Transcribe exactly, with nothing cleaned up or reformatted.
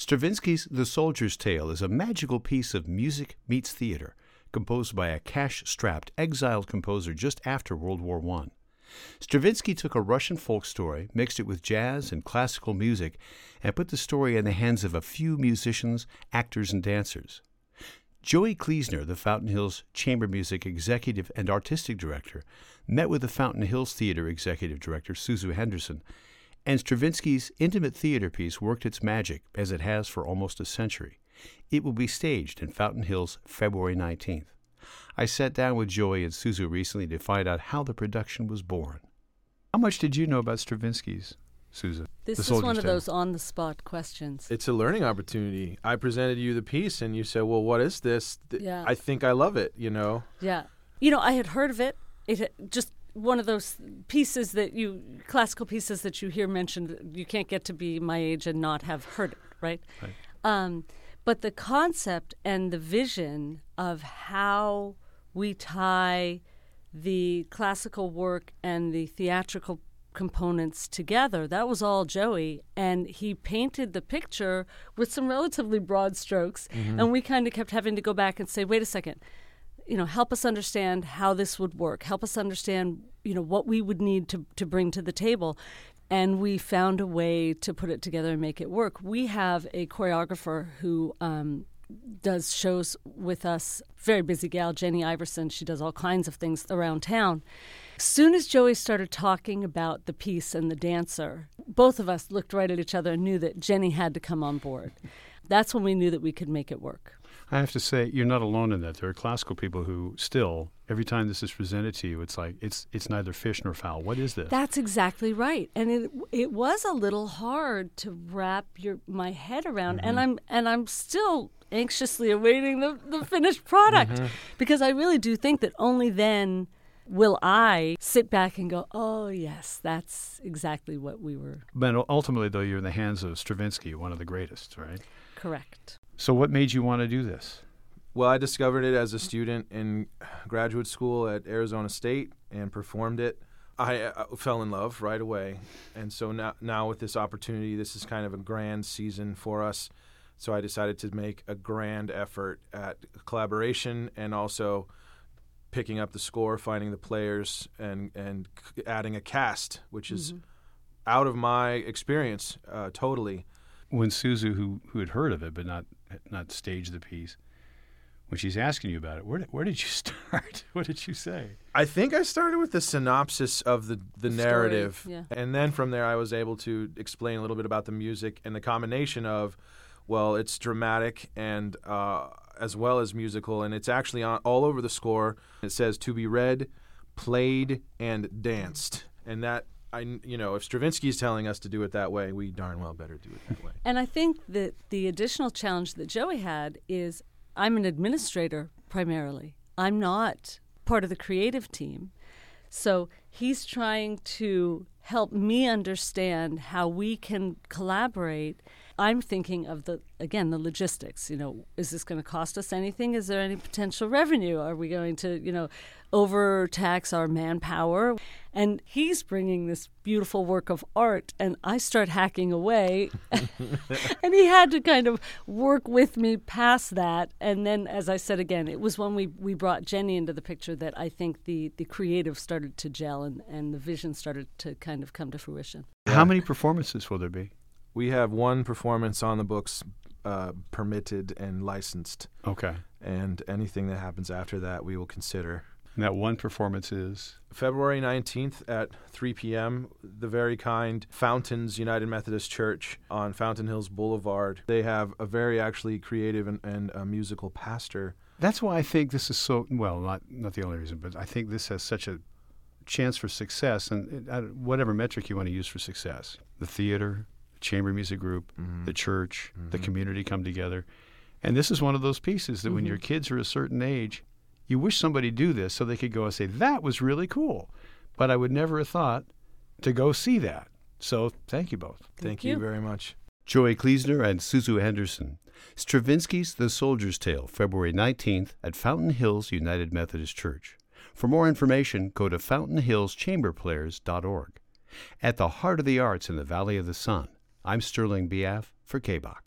Stravinsky's The Soldier's Tale is a magical piece of music meets theater, composed by a cash-strapped, exiled composer just after World War One. Stravinsky took a Russian folk story, mixed it with jazz and classical music, and put the story in the hands of a few musicians, actors, and dancers. Joey Kleesner, the Fountain Hills Chamber Music Executive and Artistic Director, met with the Fountain Hills Theater Executive Director, Suzu Henderson, and Stravinsky's intimate theater piece worked its magic, as it has for almost a century. It will be staged in Fountain Hills February nineteenth. I sat down with Joey and Suzu recently to find out how the production was born. How much did you know about Stravinsky's, Suzu? This The is Soldier's one of Tale? those on-the-spot questions. It's a learning opportunity. I presented you the piece, and you said, well, what is this? Th- Yeah. I think I love it, you know? Yeah. You know, I had heard of it. It had just one of those pieces that you, classical pieces that you hear mentioned, you can't get to be my age and not have heard it, right? Right. Um, but the concept and the vision of how we tie the classical work and the theatrical components together, that was all Joey. And he painted the picture with some relatively broad strokes. Mm-hmm. And we kind of kept having to go back and say, wait a second, you know, help us understand how this would work. Help us understand, you know, what we would need to, to bring to the table. And we found a way to put it together and make it work. We have a choreographer who um, does shows with us, very busy gal, Jenny Iverson. She does all kinds of things around town. As soon as Joey started talking about the piece and the dancer, both of us looked right at each other and knew that Jenny had to come on board. That's when we knew that we could make it work. I have to say, you're not alone in that. There are classical people who still, every time this is presented to you, it's like, it's it's neither fish nor fowl. What is this? That's exactly right. And it it was a little hard to wrap your my head around. Mm-hmm. And I'm and I'm still anxiously awaiting the, the finished product Mm-hmm. because I really do think that only then will I sit back and go, oh, yes, that's exactly what we were. But ultimately, though, you're in the hands of Stravinsky, one of the greatest, right? Correct. So what made you want to do this? Well, I discovered it as a student in graduate school at Arizona State and performed it. I uh, fell in love right away. And so now, now with this opportunity, this is kind of a grand season for us. So I decided to make a grand effort at collaboration and also picking up the score, finding the players, and, and c- adding a cast, which is Mhm. out of my experience uh, totally. When Suzu, who who had heard of it but not not staged the piece, when she's asking you about it, where did, where did you start? What did you say? I think I started with the synopsis of the, the, The story, narrative. yeah. And then from there I was able to explain a little bit about the music and the combination of, well, it's dramatic and uh, as well as musical. And it's actually on, all over the score. It says to be read, played, and danced. And that, I, you know, if Stravinsky is telling us to do it that way, we darn well better do it that way. And I think that the additional challenge that Joey had is I'm an administrator primarily. I'm not part of the creative team. So he's trying to help me understand how we can collaborate. I'm thinking of the, again, the logistics. You know, is this going to cost us anything? Is there any potential revenue? Are we going to, you know, overtax our manpower? And he's bringing this beautiful work of art, and I start hacking away. And he had to kind of work with me past that. And then, as I said again, it was when we, we brought Jenny into the picture that I think the, the creative started to gel and, and the vision started to kind of come to fruition. How many performances will there be? We have one performance on the books uh, permitted and licensed. Okay. And anything that happens after that, we will consider. And that one performance is? February nineteenth at three p.m., the very kind Fountains United Methodist Church on Fountain Hills Boulevard. They have a very actually creative and, and uh, musical pastor. That's why I think this is so, well, not not the only reason, but I think this has such a chance for success, and uh, whatever metric you want to use for success. The theater, the chamber music group, Mm-hmm. the church, the Mhm. community come together. And this is one of those pieces that when Mhm. your kids are a certain age, you wish somebody do this so they could go and say, that was really cool. But I would never have thought to go see that. So thank you both. Thank, Thank you you. very much. Joey Kleesner and Suzu Henderson. Stravinsky's The Soldier's Tale, February nineteenth at Fountain Hills United Methodist Church. For more information, go to fountain hills chamber players dot org. At the heart of the arts in the Valley of the Sun, I'm Sterling Biaf for K B O C.